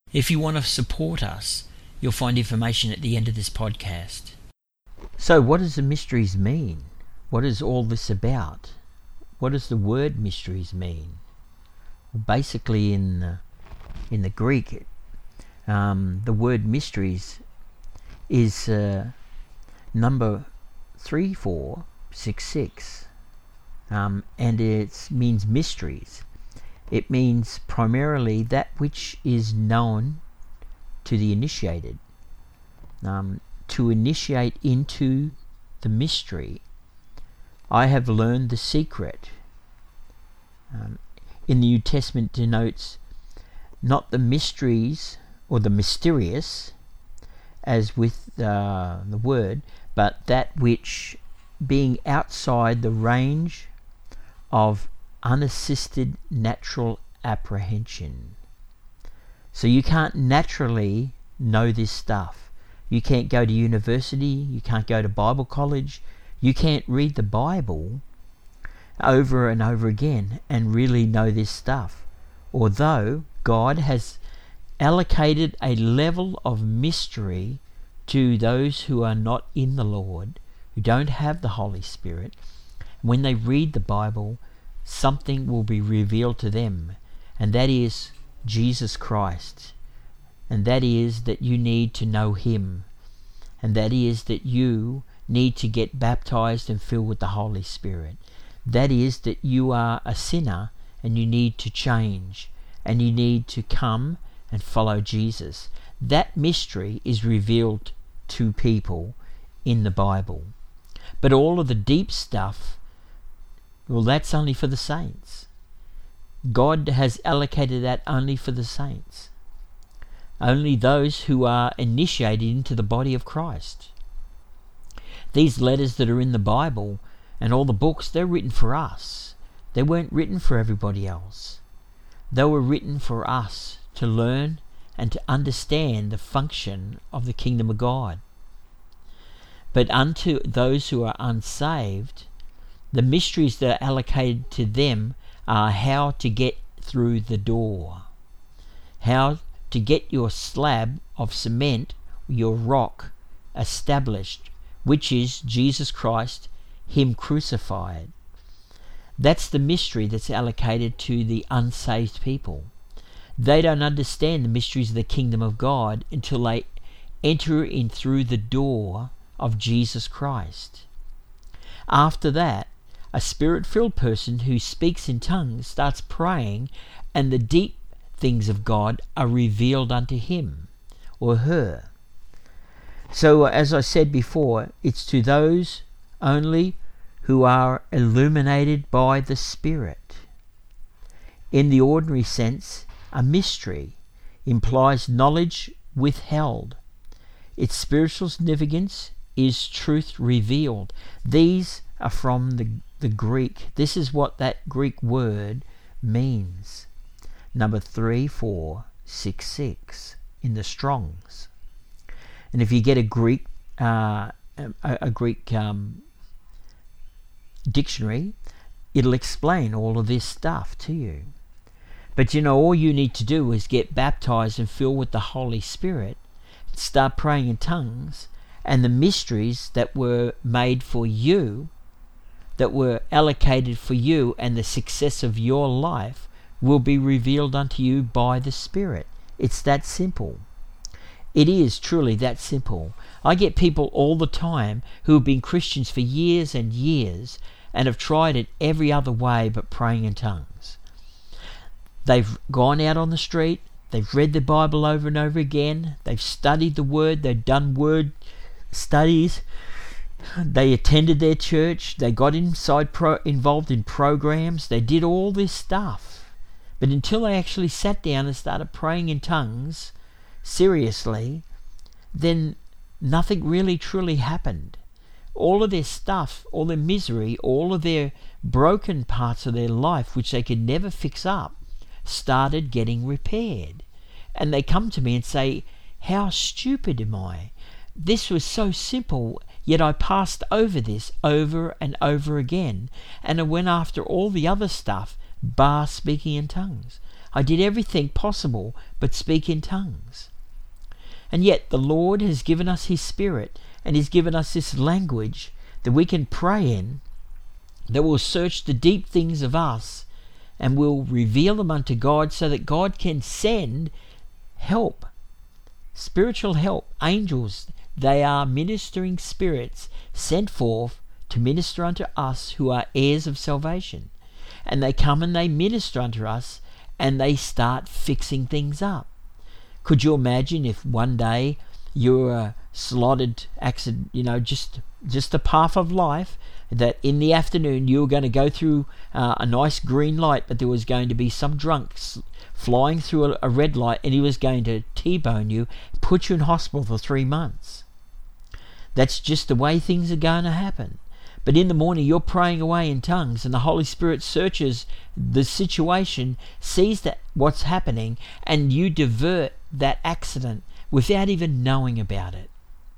If you want to support us, you'll find information at the end of this podcast. So what does the mysteries mean? What is all this about? What does the word mysteries mean? Well, basically in the Greek, the word mysteries is number 3466, and it means mysteries. It means primarily that which is known to the initiated. To initiate into the mystery, I have learned the secret. In the New Testament denotes not the mysteries or the mysterious, as with the word, but that which, being outside the range of unassisted natural apprehension. So you can't naturally know this stuff. You can't go to university, you can't go to Bible college, you can't read the Bible over and over again and really know this stuff. Although God has allocated a level of mystery to those who are not in the Lord, who don't have the Holy Spirit. When they read the Bible, something will be revealed to them, and that is Jesus Christ, and that is that you need to know Him, and that is that you need to get baptized and filled with the Holy Spirit. That is that you are a sinner and you need to change, and you need to come and follow Jesus. That mystery is revealed to people in the Bible. But all of the deep stuff, well, that's only for the saints. God has allocated that only for the saints. Only those who are initiated into the body of Christ. These letters that are in the Bible and all the books, they're written for us. They weren't written for everybody else. They were written for us to learn and to understand the function of the kingdom of God. But unto those who are unsaved, the mysteries that are allocated to them are how to get through the door, how to get your slab of cement, your rock, established, which is Jesus Christ, Him crucified. That's the mystery that's allocated to the unsaved people. They don't understand the mysteries of the kingdom of God until they enter in through the door of Jesus Christ. After that, a spirit-filled person who speaks in tongues starts praying, and the deep things of God are revealed unto him or her. So, as I said before, it's to those only who are illuminated by the Spirit. In the ordinary sense, a mystery implies knowledge withheld. Its spiritual significance is truth revealed. These are from the Greek. This is what that Greek word means. Number 3466 in the Strongs. And if you get a Greek dictionary, it'll explain all of this stuff to you. But all you need to do is get baptized and filled with the Holy Spirit, start praying in tongues, and the mysteries that were made for you, that were allocated for you, and the success of your life will be revealed unto you by the Spirit. It's that simple. It is truly that simple. I get people all the time who have been Christians for years and years and have tried it every other way but praying in tongues. They've gone out on the street, they've read the Bible over and over again, they've studied the Word, they've done Word studies, they attended their church, they got involved in programs, they did all this stuff. But until they actually sat down and started praying in tongues seriously, then nothing really truly happened. All of their stuff, all their misery, all of their broken parts of their life, which they could never fix up, started getting repaired. And they come to me and say, how stupid am I? This was so simple, yet I passed over this over and over again, and I went after all the other stuff, bar speaking in tongues. I did everything possible but speak in tongues. And yet the Lord has given us his Spirit, and he's given us this language that we can pray in, that will search the deep things of us and will reveal them unto God, so that God can send help, spiritual help, angels. They are ministering spirits sent forth to minister unto us who are heirs of salvation. And they come and they minister unto us, and they start fixing things up. Could you imagine if one day you were slotted accident, just a path of life, that in the afternoon you were going to go through a nice green light, but there was going to be some drunk flying through a red light, and he was going to T-bone you, put you in hospital for 3 months. That's just the way things are going to happen. But in the morning you're praying away in tongues, and the Holy Spirit searches the situation, sees that what's happening, and you divert that accident without even knowing about it.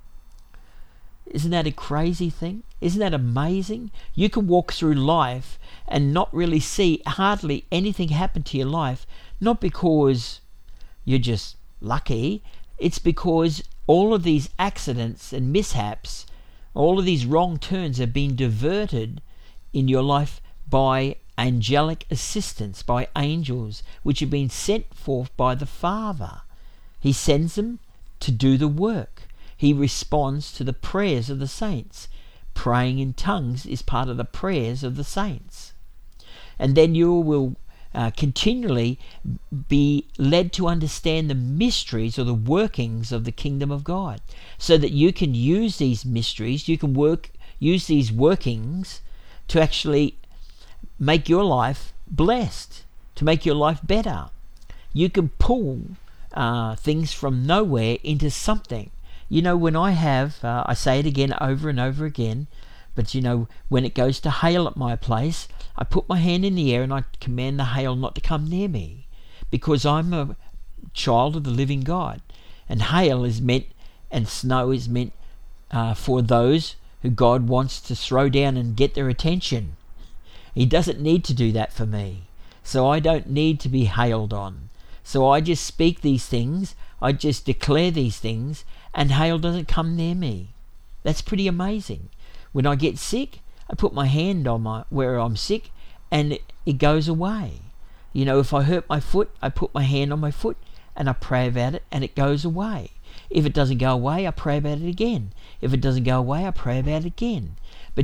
Isn't that a crazy thing? Isn't that amazing? You can walk through life and not really see hardly anything happen to your life, not because you're just lucky. It's because all of these accidents and mishaps, all of these wrong turns have been diverted in your life by angelic assistance, by angels, which have been sent forth by the Father. He sends them to do the work. He responds to the prayers of the saints. Praying in tongues is part of the prayers of the saints. And then you will continually be led to understand the mysteries or the workings of the kingdom of God, so that you can use these mysteries, you can use these workings to actually make your life blessed, to make your life better. You can pull things from nowhere into something. When I have, I say it again over and over again, but when it goes to hail at my place, I put my hand in the air and I command the hail not to come near me, because I'm a child of the living God. And hail is meant, and snow is meant for those who God wants to throw down and get their attention. He doesn't need to do that for me, so I don't need to be hailed on. So I just speak these things, I just declare these things, and hail doesn't come near me. That's pretty amazing. When I get sick, I put my hand on where I'm sick, and it goes away. If I hurt my foot, I put my hand on my foot and I pray about it, and it goes away. If it doesn't go away, I pray about it again. If it doesn't go away, I pray about it again. But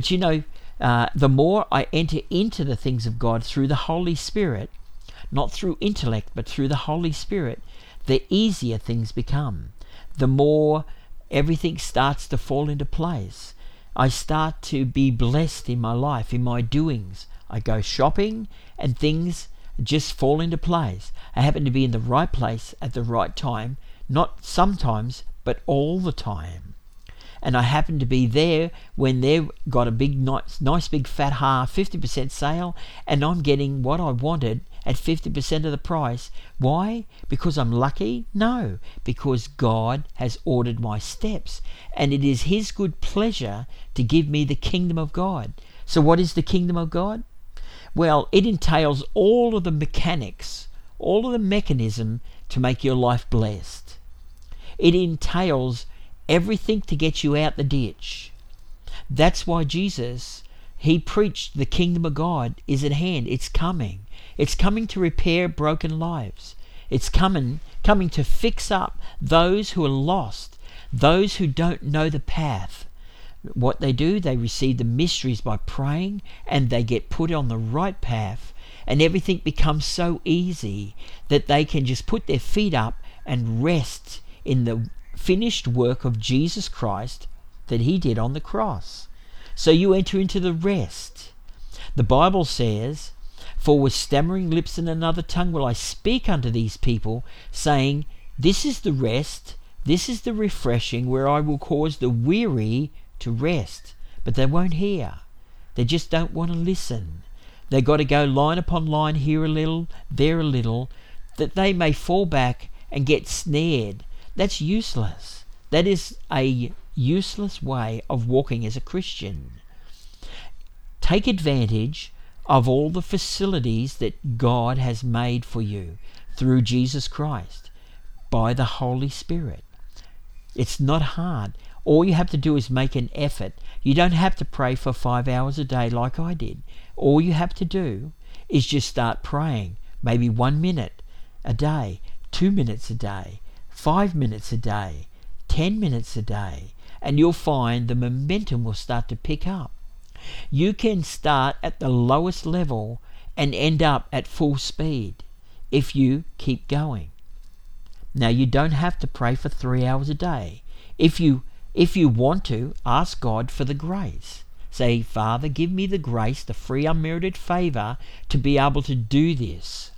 the more I enter into the things of God through the Holy Spirit, not through intellect, but through the Holy Spirit, the easier things become. The more everything starts to fall into place. I start to be blessed in my life, in my doings. I go shopping and things just fall into place. I happen to be in the right place at the right time, not sometimes, but all the time. And I happen to be there when they've got a big, nice big fat 50% sale, and I'm getting what I wanted at 50% of the price. Why? Because I'm lucky? No, because God has ordered my steps, and it is his good pleasure to give me the kingdom of God. So what is the kingdom of God? Well, it entails all of the mechanics, all of the mechanism to make your life blessed. It entails everything to get you out the ditch. That's why Jesus, he preached the kingdom of God is at hand. It's coming. It's coming to repair broken lives. It's coming to fix up those who are lost, those who don't know the path. What they do, they receive the mysteries by praying, and they get put on the right path, and everything becomes so easy that they can just put their feet up and rest in the finished work of Jesus Christ that he did on the cross. So you enter into the rest. The Bible says, "For with stammering lips and another tongue will I speak unto these people, saying, this is the rest, this is the refreshing, where I will cause the weary to rest." But they won't hear. They just don't want to listen. They've got to go line upon line, here a little, there a little, that they may fall back and get snared. That's useless. That is a useless way of walking as a Christian. Take advantage of all the facilities that God has made for you through Jesus Christ by the Holy Spirit. It's not hard. All you have to do is make an effort. You don't have to pray for 5 hours a day like I did. All you have to do is just start praying, maybe 1 minute a day, 2 minutes a day, 5 minutes a day, 10 minutes a day, and you'll find the momentum will start to pick up. You can start at the lowest level and end up at full speed if you keep going. Now, you don't have to pray for 3 hours a day. If you want to, ask God for the grace. Say, Father, give me the grace, the free unmerited favor to be able to do this.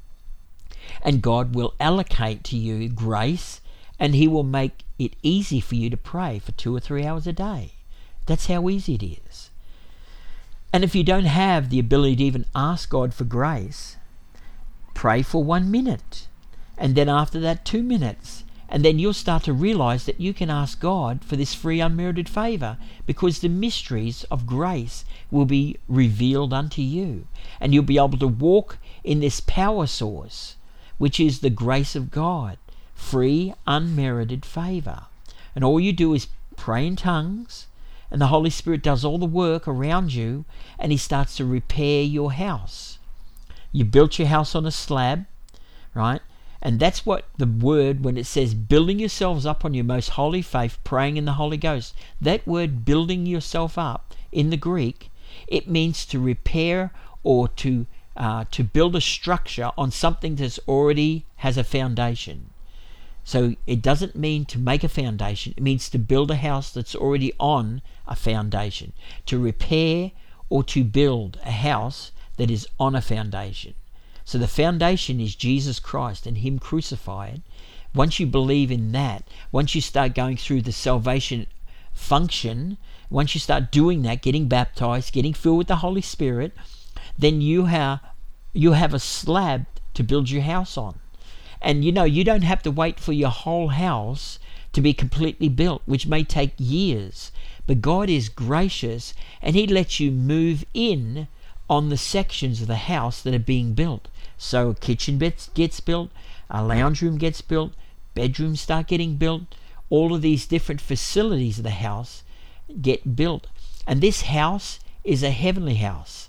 And God will allocate to you grace, and He will make it easy for you to pray for 2 or 3 hours a day. That's how easy it is. And if you don't have the ability to even ask God for grace, pray for 1 minute. And then after that, 2 minutes. And then you'll start to realize that you can ask God for this free unmerited favor, because the mysteries of grace will be revealed unto you. And you'll be able to walk in this power source, which is the grace of God, free unmerited favor. And all you do is pray in tongues, and the Holy Spirit does all the work around you, and He starts to repair your house. You built your house on a slab, right? And that's what the word, when it says building yourselves up on your most holy faith, praying in the Holy Ghost, that word building yourself up in the Greek, it means to repair or to build a structure on something that's already has a foundation. So it doesn't mean to make a foundation. It means to build a house that's already on a foundation. To repair or to build a house that is on a foundation. So the foundation is Jesus Christ and Him crucified. Once you believe in that, once you start going through the salvation function, once you start doing that, getting baptized, getting filled with the Holy Spirit, then you have a slab to build your house on. And you don't have to wait for your whole house to be completely built, which may take years. But God is gracious, and He lets you move in on the sections of the house that are being built. So a kitchen gets built, a lounge room gets built, bedrooms start getting built, all of these different facilities of the house get built. And this house is a heavenly house.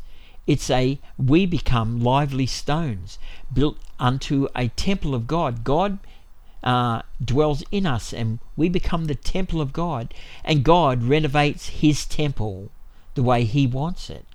We become lively stones, built unto a temple of God. God dwells in us, and we become the temple of God, and God renovates His temple the way He wants it.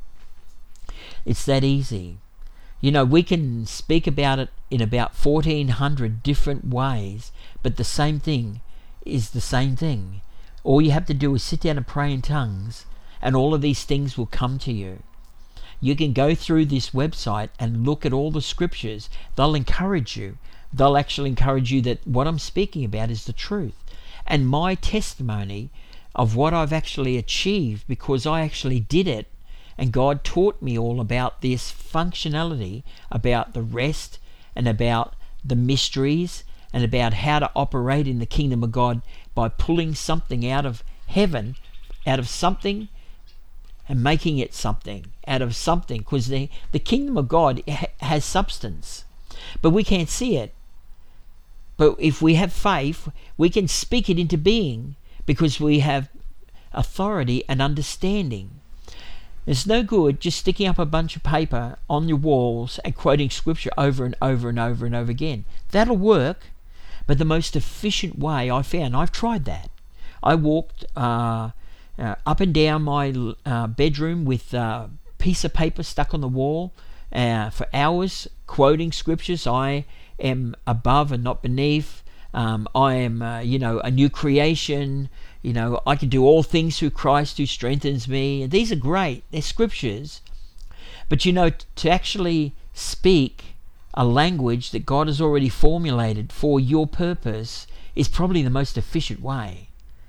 It's that easy. We can speak about it in about 1,400 different ways, but the same thing is the same thing. All you have to do is sit down and pray in tongues, and all of these things will come to you. You can go through this website and look at all the scriptures. They'll encourage you. They'll actually encourage you that what I'm speaking about is the truth. And my testimony of what I've actually achieved, because I actually did it, and God taught me all about this functionality, about the rest, and about the mysteries, and about how to operate in the kingdom of God by pulling something out of heaven, out of something, and making it something out of something, because the kingdom of God has substance, but we can't see it. But if we have faith, we can speak it into being, because we have authority and understanding. It's no good just sticking up a bunch of paper on your walls and quoting scripture over and over and over and over again. That'll work, but the most efficient way I found, I've tried that. I walked up and down my bedroom with a piece of paper stuck on the wall for hours, quoting scriptures. I am above and not beneath. I am, a new creation. I can do all things through Christ who strengthens me. And these are great. They're scriptures. But, to actually speak a language that God has already formulated for your purpose is probably the most efficient way.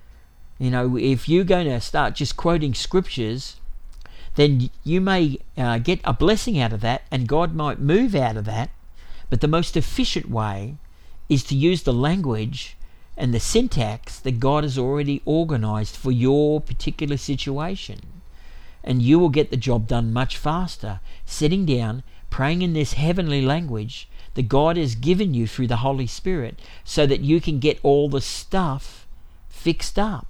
If you're going to start just quoting scriptures, then you may get a blessing out of that, and God might move out of that. But the most efficient way is to use the language and the syntax that God has already organized for your particular situation. and you will get the job done much faster, sitting down, praying in this heavenly language that God has given you through the Holy Spirit, so that you can get all the stuff fixed up.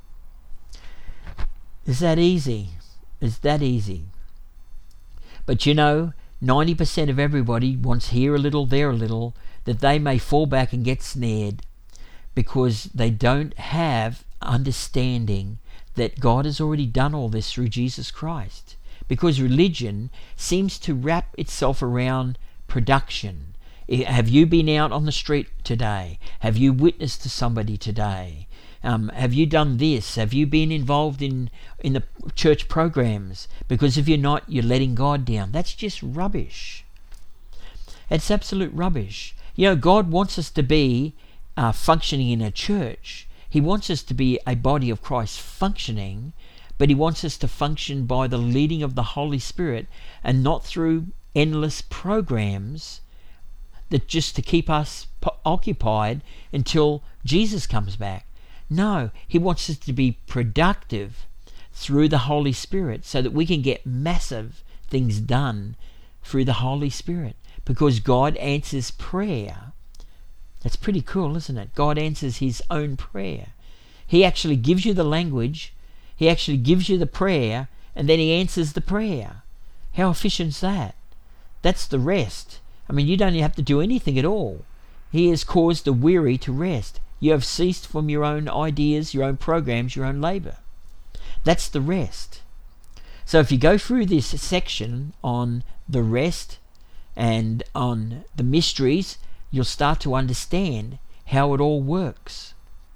It's that easy. It's that easy. But 90% of everybody wants here a little, there a little, that they may fall back and get snared because they don't have understanding that God has already done all this through Jesus Christ. Because religion seems to wrap itself around production. Have you been out on the street today? Have you witnessed to somebody today? Have you done this? Have you been involved in the church programs? Because if you're not, you're letting God down. That's just rubbish. It's absolute rubbish. God wants us to be functioning in a church. He wants us to be a body of Christ functioning, but he wants us to function by the leading of the Holy Spirit and not through endless programs that just to keep us occupied until Jesus comes back. No, he wants us to be productive through the Holy Spirit so that we can get massive things done through the Holy Spirit, because God answers prayer. That's pretty cool, isn't it? God answers his own prayer. He actually gives you the language, he actually gives you the prayer, and then he answers the prayer. How efficient is that? That's the rest. You don't have to do anything at all. He has caused the weary to rest. You have ceased from your own ideas, your own programs, your own labor. That's the rest. So if you go through this section on the rest and on the mysteries, you'll start to understand how it all works.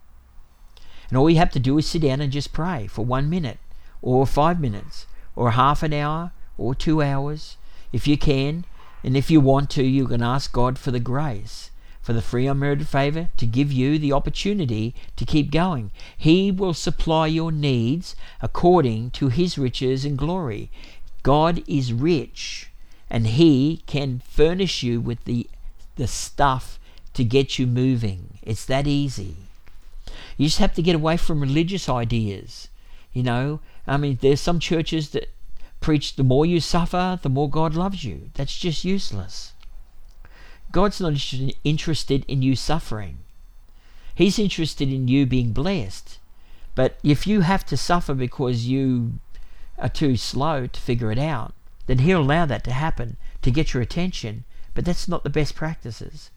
And all you have to do is sit down and just pray for 1 minute or 5 minutes or half an hour or 2 hours if you can. And if you want to, you can ask God for the grace, for the free unmerited favor to give you the opportunity to keep going. He will supply your needs according to his riches and glory. God is rich, and he can furnish you with the stuff to get you moving. It's that easy. You just have to get away from religious ideas. There's some churches that preach the more you suffer, the more God loves you. That's just useless. God's not interested in you suffering. He's interested in you being blessed. But if you have to suffer because you are too slow to figure it out, then he'll allow that to happen to get your attention. But that's not the best practices.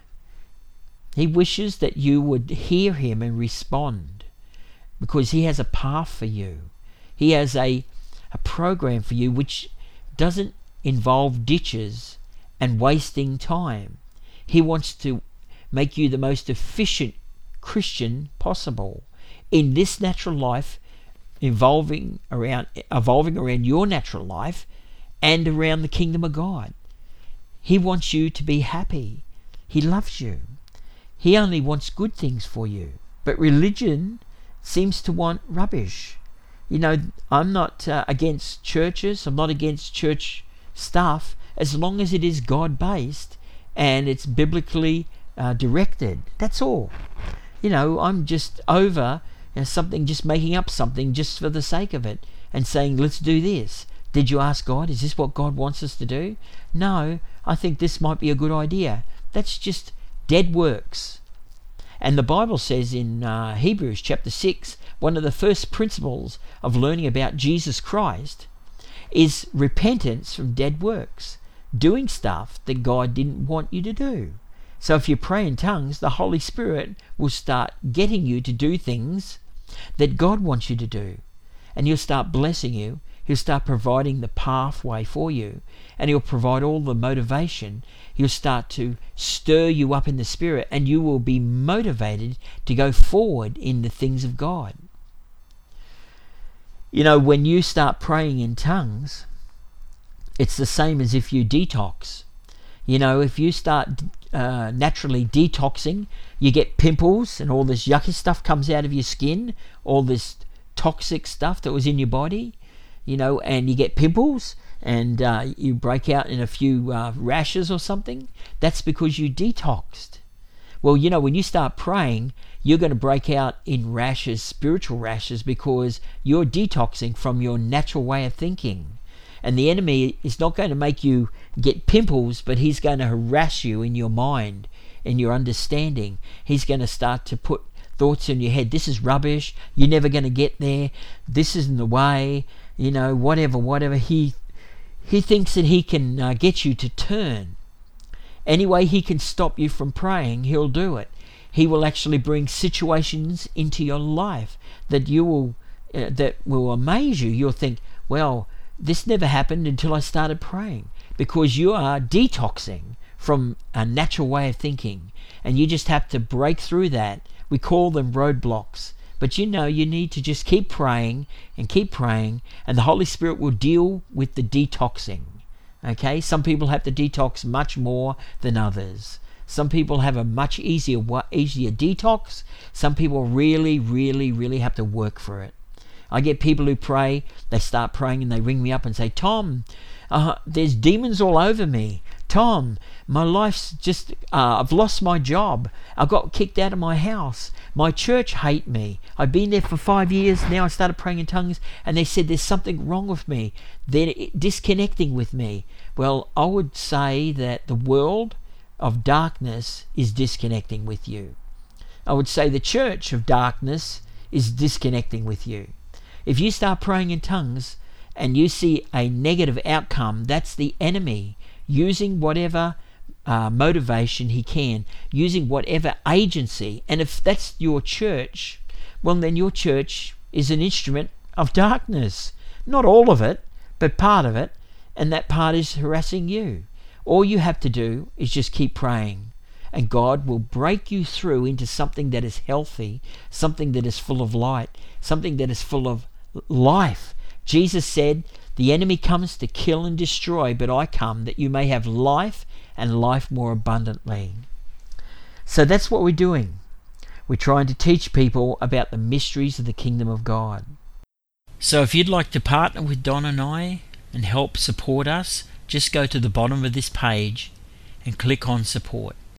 He wishes that you would hear him and respond, because he has a path for you. He has a program for you which doesn't involve ditches and wasting time. He wants to make you the most efficient Christian possible in this natural life, evolving around your natural life and around the kingdom of God. He wants you to be happy. He loves you. He only wants good things for you. But religion seems to want rubbish. I'm not against churches. I'm not against church stuff, as long as it is God-based and it's biblically directed. That's all. I'm just over something, just making up something just for the sake of it and saying, let's do this. Did you ask God? Is this what God wants us to do? No, I think this might be a good idea. That's just dead works. And the Bible says in Hebrews chapter 6, one of the first principles of learning about Jesus Christ is repentance from dead works, doing stuff that God didn't want you to do. So if you pray in tongues, the Holy Spirit will start getting you to do things that God wants you to do. And he'll start blessing you. He'll start providing the pathway for you. And he'll provide all the motivation. He'll start to stir you up in the Spirit, and you will be motivated to go forward in the things of God. When you start praying in tongues, it's the same as if you detox. If you start naturally detoxing, you get pimples and all this yucky stuff comes out of your skin, all this toxic stuff that was in your body, and you get pimples and you break out in a few rashes or something. That's because you detoxed. Well, when you start praying, you're going to break out in rashes, spiritual rashes, because you're detoxing from your natural way of thinking. And the enemy is not going to make you get pimples, but he's going to harass you in your mind, in your understanding. He's going to start to put thoughts in your head. This is rubbish. You're never going to get there. This isn't the way. Whatever. He thinks that he can get you to turn. Any way he can stop you from praying, he'll do it. He will actually bring situations into your life that that will amaze you. You'll think, well, this never happened until I started praying, because you are detoxing from a natural way of thinking, and you just have to break through that. We call them roadblocks, but you need to just keep praying, and the Holy Spirit will deal with the detoxing. Okay, some people have to detox much more than others. Some people have a much easier detox. Some people really, really, really have to work for it. I get people who pray, they start praying and they ring me up and say, Tom, there's demons all over me. Tom, my life's just, I've lost my job. I got kicked out of my house. My church hate me. I've been there for 5 years. Now I started praying in tongues and they said there's something wrong with me. They're disconnecting with me. Well, I would say that the world of darkness is disconnecting with you. I would say the church of darkness is disconnecting with you. If you start praying in tongues and you see a negative outcome, that's the enemy using whatever motivation he can, using whatever agency. And if that's your church, well, then your church is an instrument of darkness. Not all of it, but part of it, and that part is harassing you. All you have to do is just keep praying, and God will break you through into something that is healthy, something that is full of light, something that is full of life. Jesus said, the enemy comes to kill and destroy, but I come that you may have life and life more abundantly. So that's what we're doing. We're trying to teach people about the mysteries of the kingdom of God. So if you'd like to partner with Don and I and help support us, just go to the bottom of this page and click on support.